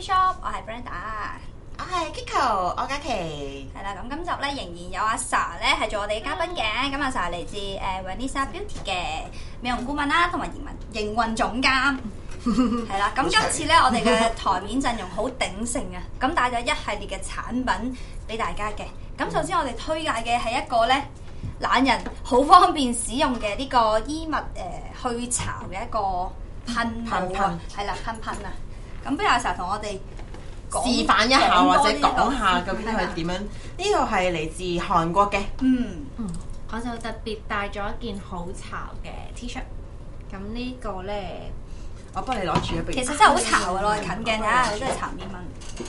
Shop， 我係 Brenda， 我係 Kiko， 我嘉琪。 係啦，咁今集咧仍然有阿 Sa 咧係做我哋嘅嘉賓嘅。咁阿 Sa 嚟自Vanessa Beauty 嘅美容顧問啦，同埋營運總監。係啦，咁今次咧我哋嘅台面陣容好鼎盛啊！咁帶咗一系列嘅產品俾大家嘅。咁首先我哋推介嘅係一個咧懶人好方便使用嘅呢個衣物去巢嘅一個噴霧啊，係啦，噴啊！咁不如阿 Sa 同我哋示範一下或者講下究竟佢點樣？呢個係嚟自韓國嘅。 我就特別帶咗一件好巢嘅 T 恤。咁呢個咧， 我幫你攞住啊！ 其實真係好巢啊！攞嚟近鏡睇下，你真係巢面蚊。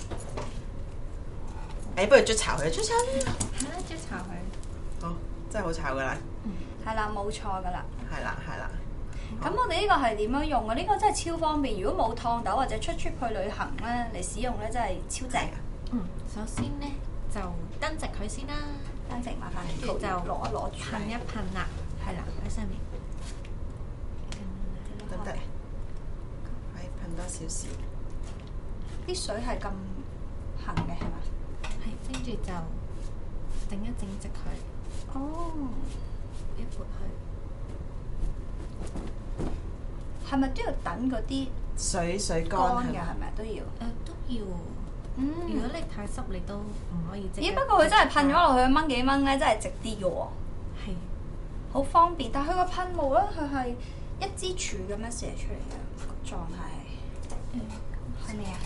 誒，不如捽巢佢，捽巢佢。 係啦，捽巢佢。 好，真係好巢噶啦。 係啦，冇錯噶啦。 係啦，係啦。 咁我哋呢個係點樣用啊？呢個真係超方便。如果冇燙斗或者出 trip 去旅行咧嚟使用咧，真係超正。 首先咧就登直佢先啦， 登直麻煩你就攞住噴一噴啦，係啦喺上面。 得唔得？可以噴多少少。 啲水係咁行嘅係嘛？ 係，跟住就整一整直佢。 哦， 一撥去。 係咪都要等嗰啲水乾乾嘅？係咪都要？ 都要。如果你太濕，你都唔可以即刻。 咦？不過佢真係噴咗落去蚊幾蚊咧，真係值啲嘅喎。 係。 好方便，但係佢個噴霧咧，佢係一支柱咁樣射出嚟嘅狀態。係咪啊？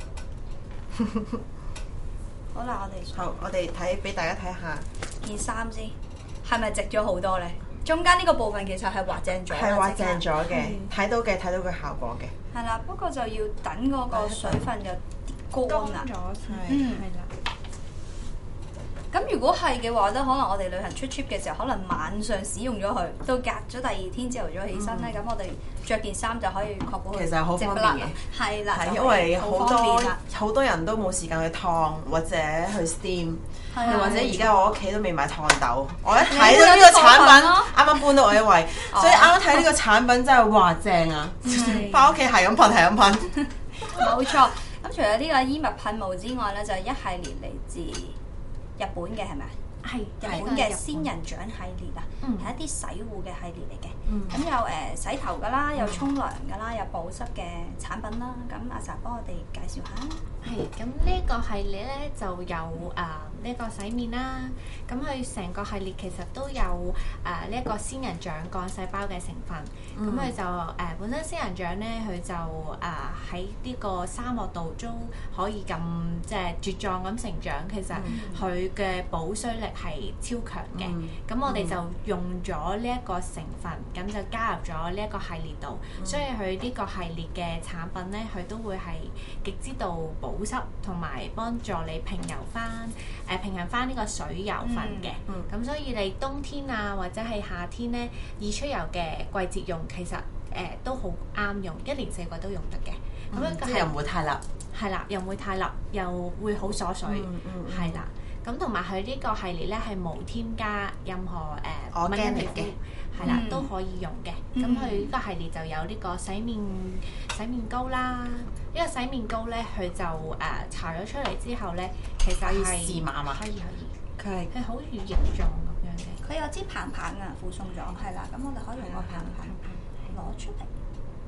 好啦， 好，我哋睇俾大家睇下件衫先，係咪直咗好多咧？中間呢個部分其實係畫正咗， 係畫正咗嘅，睇到嘅效果嘅。 係啦，不過就要等嗰個水分就跌乾啦。 咗晒，係啦。 咁如果係嘅話咧，可能我哋旅行出 trip 嘅時候，可能晚上使用咗佢，到隔咗第二天朝頭早起身咧，咁我哋着件衫就可以確保佢其實好方便嘅。 係啦， 係因為好多人都冇時間去燙或者去 steam，又或者而家我屋企都未買燙斗。我一睇到呢個產品，啱啱搬到我一位，所以啱啱睇呢個產品真係哇正啊！翻屋企係咁噴，係咁噴。 冇錯。咁除咗呢個衣物噴霧之外咧，就係一系列嚟自日本嘅係咪啊？係日本嘅仙人掌系列啊，係一啲洗護嘅系列嚟嘅。咁有洗頭噶啦，有沖涼噶啦，有保濕嘅產品啦。咁阿 Sa 幫我哋介紹下。 係，咁呢個系列咧就有呢個洗面啦。咁佢成個系列其實都有呢一個仙人掌幹細胞嘅成分。咁佢就本身仙人掌咧，佢就喺呢個沙漠度都可以咁即係茁壯咁成長。其實佢嘅保水力係超強嘅。咁我哋就用咗呢一個成分，咁就加入咗呢一個系列度。所以佢呢個系列嘅產品咧，佢都會係極之度保濕，同埋幫助你平衡翻呢個水油分嘅。咁所以你冬天啊，或者係夏天咧，易出油嘅季節用，其實都好啱用，一年四季都用得嘅。咁樣即係又唔會太辣。 係啦，又唔會太辣，又會好鎖水。係啦。咁同埋佢呢個系列咧係冇添加任何蚊香皮膚，係啦都可以用嘅。咁佢呢個系列就有呢個洗面膏啦。呢個洗面膏咧，佢就搽咗出嚟之後咧，其實係試碼嘛。 可以。 佢好似液狀咁樣嘅。 佢有支棒棒啊，附送咗，係啦。咁我哋可以用個棒棒攞出嚟。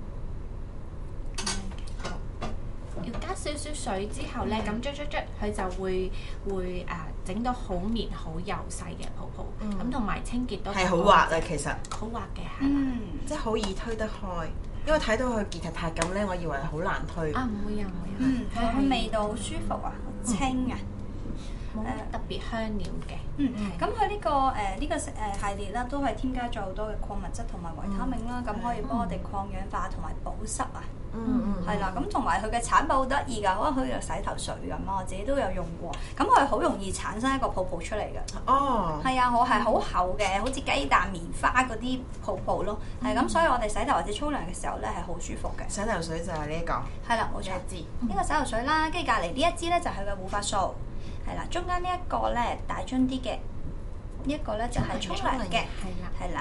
要加少少水之後咧，咁捽，佢就會整到好綿好幼細嘅泡泡，咁同埋清潔都係好滑啊！其實好滑嘅，係啦， 即係好易推得開。因為睇到佢結實咁咧，我以為好難推。 唔會啊， 佢味道好舒服啊，好清啊， 冇特別香料嘅。 咁佢呢個系列啦，都係添加咗好多嘅礦物質同埋維他命啦，咁可以幫我哋抗氧化同埋保濕啊。係啦，咁同埋佢嘅產品好得意㗎，可能好似洗頭水咁啊，我自己都有用過。咁佢好容易產生一個泡泡出嚟㗎。 哦， 係啊，我係好厚嘅，好似雞蛋棉花嗰啲泡泡咯。係咁，所以我哋洗頭或者沖涼嘅時候咧係好舒服嘅。 洗頭水就係呢一個。係啦，冇錯。呢個洗頭水啦，跟住隔離呢一支咧就係佢嘅護髮素。係啦，中間呢一個咧大樽啲嘅，呢一個咧就係沖涼嘅。係啦。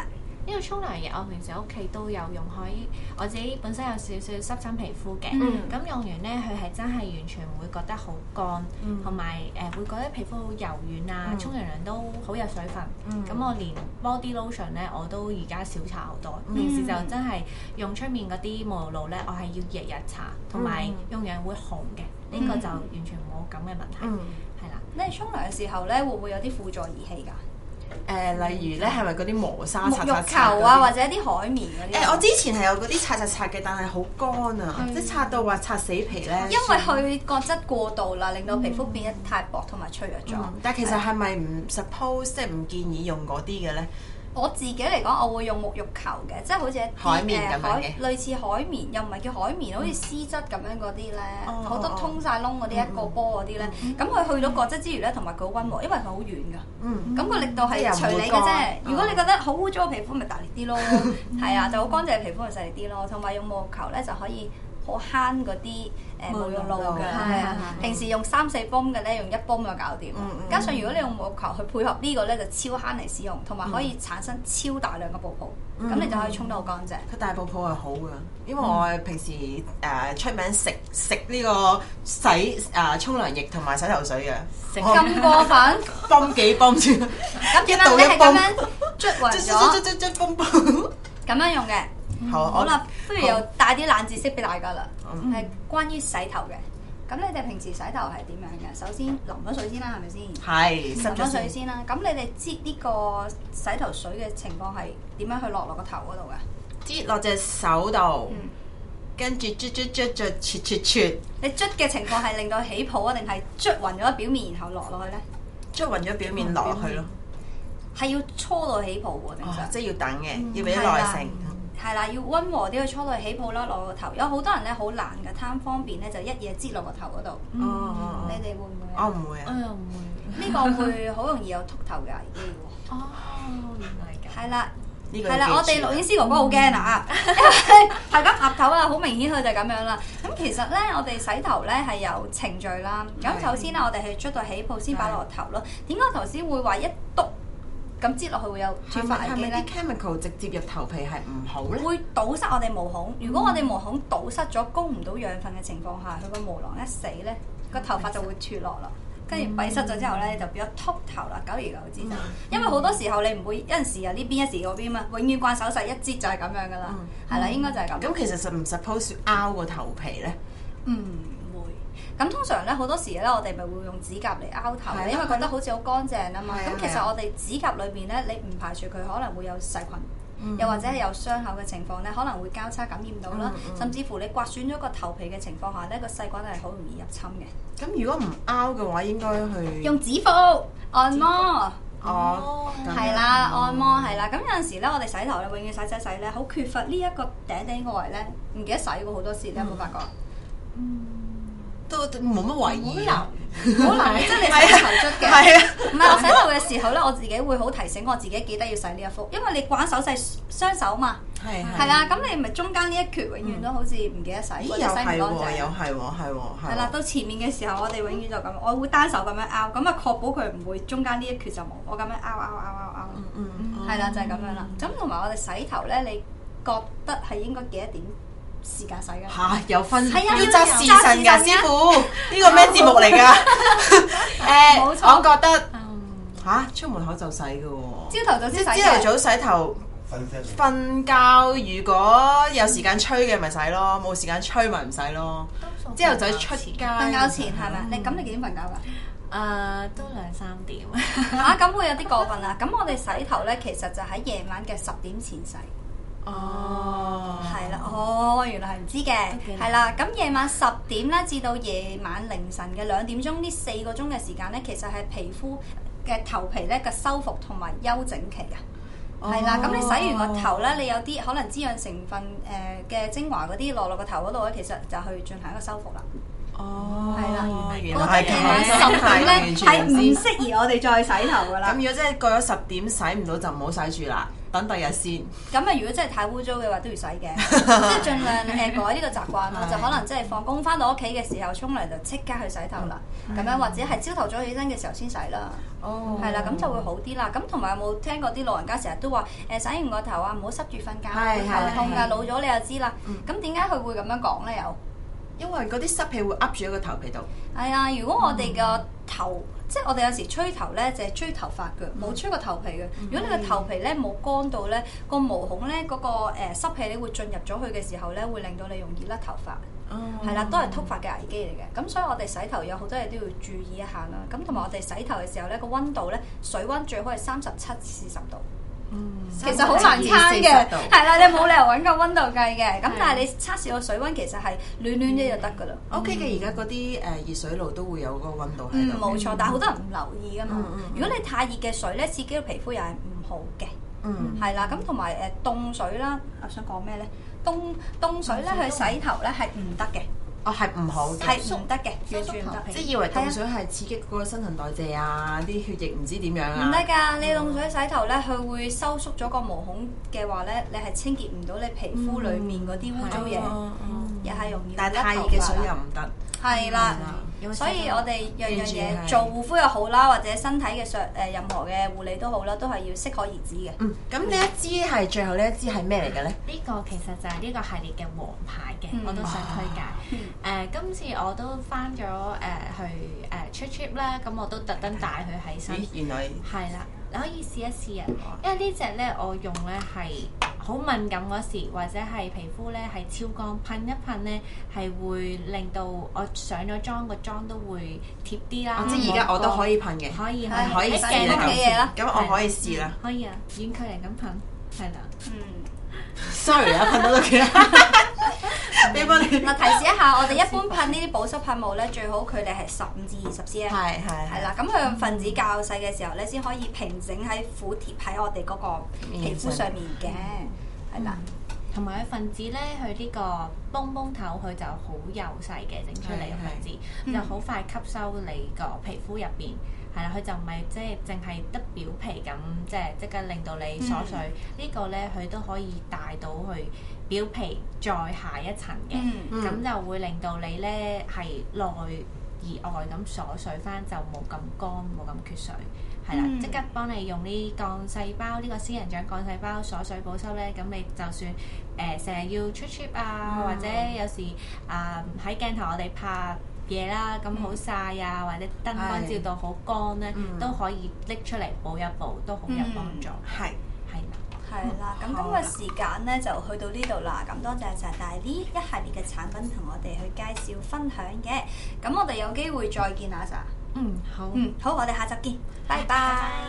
呢個沖涼液我平時喺屋企都有用開，我自己本身有少少濕疹皮膚嘅，咁用完咧佢係真係完全會覺得好乾，同埋會覺得皮膚好柔軟啊，沖完涼都好有水分。咁我連 body lotion 咧我都而家少搽好多，平時就真係用出面嗰啲沐浴露咧，我係要日日搽，同埋用完會紅嘅，呢個就完全冇咁嘅問題，係啦。 你哋沖涼嘅時候咧，會唔會有啲輔助儀器㗎？ 例如咧，係咪嗰啲磨砂沐浴球啊，或者啲海綿嗰啲？ 我之前係有嗰啲擦嘅，但係好乾啊，即係擦到話擦死皮咧。 因為佢角質過度啦，令到皮膚變得太薄同埋脆弱咗。 但係其實係咪唔 suppose 即係唔建議用嗰啲嘅咧？ 我自己嚟講，我會用沐浴球嘅，即係好似一啲海綿咁樣嘅， 類似海綿，又唔係叫海綿，好似絲質咁樣嗰啲咧，好多通晒窿嗰啲一個波嗰啲咧。咁佢去到角質之餘咧，同埋佢好溫和，因為佢好軟㗎。咁個力度係隨你嘅啫。如果你覺得好污糟嘅皮膚，咪大力啲咯。係啊，就好乾淨嘅皮膚咪細力啲咯。同埋用沐浴球咧就可以好慳嗰啲沐浴露嘅，係啊。平時用3-4泵嘅咧，用1泵就搞掂。加上如果你用沐浴球去配合呢個咧，就超慳嚟使用，同埋可以產生超大量嘅泡泡，咁你就可以沖得好乾淨。 佢大泡泡係好㗎，因為我平時出名食呢個沖涼液同埋洗頭水嘅， 咁過分， 泵幾泵先， 咁點樣？你係咁樣捽勻咗，咁樣用嘅。好啦，不如又帶啲冷知識俾大家啦，係關於洗頭嘅。咁你哋平時洗頭係點樣嘅？首先淋咗水先啦，係咪先？ 係淋咗水先啦。咁你哋擠呢個洗頭水嘅情況係點樣去落個頭嗰度嘅？ 擠落隻手度，跟住啜。 你捽嘅情況係令到起泡啊，定係捽勻咗表面然後落去咧？ 捽勻咗表面落落去咯。 係要搓到起泡喎，定即係要等嘅，要俾啲耐性。 係啦，要溫和啲去搓到起泡啦，落個頭。有好多人咧好懶嘅，貪方便咧就一嘢擠落個頭嗰度。你哋會唔會啊？ 我唔會啊。 我又唔會。 呢個會好容易有禿頭嘅危機喎。 哦，原來㗎。 係啦， 呢個係啦，我哋錄影師哥哥好驚啊！因為係咁岌頭啊，好明顯佢就係咁樣啦。咁其實咧，我哋洗頭咧係有程序啦。咁首先咧，我哋係捽到起泡先擺落頭咯。點解頭先會話一篤？咁擠落去會有脫髮危機咧？ 係咪啲 chemical 直接入頭皮係唔好咧？ 會堵塞我哋毛孔。如果我哋毛孔堵塞咗，供唔到養分嘅情況下，佢個毛囊一死咧，個頭髮就會脫落啦。跟住閉塞咗之後咧，就變咗禿頭啦。久而久之就，因為好多時候你唔會一陣時又呢邊一時嗰邊嘛，永遠慣手勢一擠就係咁樣噶啦。係啦，應該就係咁。 咁其實唔 suppose 拗個頭皮咧？ 咁通常咧好多時咧，我哋咪會用指甲嚟拗頭嘅，因為覺得好似好乾淨啊嘛。咁其實我哋指甲裏邊咧，你唔排除佢可能會有細菌，又或者係有傷口嘅情況咧，可能會交叉感染到啦。甚至乎你刮損咗個頭皮嘅情況下咧，個細菌係好容易入侵嘅。 咁如果唔拗嘅話，應該去用指腹按摩。係啦，按摩係啦。咁有陣時咧，我哋洗頭咧，永遠洗咧，好缺乏呢一個頂個位咧，唔記得洗過好多次，你有冇發覺？ 都冇乜懷疑， 好難，即係你洗頭捽嘅。係啊，唔係我洗頭嘅時候咧，我自己會好提醒我自己記得要洗呢一幅，因為你慣手勢雙手嘛。係啊，咁你咪中間呢一橛永遠都好似唔記得洗，或者洗唔乾淨。 又係喎。 係啦，到前面嘅時候，我哋永遠就咁，我會單手咁樣拗，咁啊確保佢唔會中間呢一橛就冇，我咁樣拗。係啦，就係咁樣啦。咁同埋我哋洗頭咧，你覺得係應該幾多點時間洗㗎？ 嚇，有分要揸時辰㗎，師傅，呢個咩節目嚟㗎？ 冇錯， 我覺得出門口就洗㗎喎。 朝頭早先洗。 朝頭早洗頭，瞓覺。如果有時間吹嘅咪洗咯，冇時間吹咪唔洗咯。朝頭早出街。 瞓覺前係咪？你幾點瞓覺㗎？ 都2-3點。 咁會有啲過分啦。咁我哋洗頭咧，其實就喺夜晚嘅10點前洗。係啦，原來係唔知嘅，係啦。咁夜晚10點咧，至到夜晚凌晨嘅2點鐘，呢4個鐘嘅時間咧，其實係皮膚嘅頭皮咧嘅修復同埋休整期啊。係啦，咁你洗完個頭咧，你有啲可能滋養成分嘅精華嗰啲落個頭嗰度咧，其實就去進行一個修復啦。 哦， 係啦， 原來係咁， 10點咧完全係唔適宜我哋再洗頭噶啦。 咁如果真係過咗10點洗唔到就唔好洗住啦，等第日先。 咁啊，如果真係太污糟嘅話，都要洗嘅，即係盡量改呢個習慣啦。就可能即係放工翻到屋企嘅時候沖涼就即刻去洗頭啦。咁樣或者係朝頭早起身嘅時候先洗啦。 哦， 係啦，咁就會好啲啦。咁同埋有冇聽過啲老人家成日都話洗完個頭啊，唔好濕住瞓覺，會頭痛㗎。老咗你就知啦。咁點解佢會咁樣講咧？又因為嗰啲濕氣會噏住喺個頭皮度。 係啊，如果我哋個頭，即係我哋有時吹頭咧，就係吹頭髮嘅，冇吹個頭皮嘅。如果你個頭皮咧冇乾到咧，個毛孔咧嗰個濕氣咧會進入咗去嘅時候咧，會令到你容易甩頭髮。係啦，都係禿髮嘅危機嚟嘅。咁所以我哋洗頭有好多嘢都要注意一下啦。咁同埋我哋洗頭嘅時候咧，個溫度咧，水溫最好係37至40度。其實好難測嘅，係啦，你冇理由揾個溫度計嘅。咁但係你測試個水溫其實係暖暖啲就得㗎啦。 OK 嘅，而家嗰啲熱水爐都會有嗰個溫度喺度。 冇錯，但係好多人唔留意㗎嘛。如果你太熱嘅水咧，刺激到皮膚又係唔好嘅。係啦，咁同埋凍水啦，我想講咩咧？凍水咧去洗頭咧係唔得嘅。 哦，係唔好嘅， 係唔得嘅，完全唔得。 即係以為凍水係刺激嗰個新陳代謝啊，啲血液唔知點樣啊。 唔得㗎，你凍水洗頭咧，佢會收縮咗個毛孔嘅話咧，你係清潔唔到你皮膚裡面嗰啲污糟嘢，又係容易甩頭髮。 但係太熱嘅水又唔得。 係啦，所以我哋樣樣嘢做護膚又好啦，或者身體嘅任何嘅護理都好啦，都係要適可而止嘅。 咁呢一支係最後呢一支係咩嚟嘅咧？ 呢個其實就係呢個系列嘅王牌嘅，我都想推介。今次我都翻咗去出 trip 啦，咁我都特登帶佢喺身。 原來係啦，你可以試一試啊！因為呢隻咧我用咧係好敏感嗰時，或者係皮膚咧係超乾，噴一噴咧係會令到我上咗妝個妝都會貼啲啦。 即係而家我都可以噴嘅， 可以試啦。咁我可以試啦。 可以啊，遠距離咁噴，係啦。 Sorry 啊，噴到都幾。 嗱，提示一下，我哋一般噴呢啲保濕噴霧咧，最好距離係15至20 cm。係啦，咁佢分子較細嘅時候咧，先可以平整喺苦貼喺我哋嗰個皮膚上面嘅，係啦。 同埋佢分子咧，佢呢個崩崩頭佢就好幼細嘅，整出嚟嘅分子就好快吸收你個皮膚入邊。係啦，佢就唔係即係淨係得表皮咁，即刻令到你鎖水。呢個咧佢都可以帶到去表皮再下一層嘅，咁就會令到你咧係內而外咁鎖水翻，就冇咁乾，冇咁缺水。係啦，即刻幫你用呢幹細胞呢個仙人掌幹細胞鎖水保濕咧，咁你就算成日要出 trip 啊，或者有時喺鏡頭我哋拍嘢啦，咁好曬啊，或者燈光照到好乾咧，都可以拎出嚟補一補，都好有幫助。 係啦，咁今日時間咧就去到呢度啦。咁多謝晒大呢一系列嘅產品同我哋去介紹分享嘅。咁我哋有機會再見啊，Sa。 好。 好，我哋下集見，拜拜。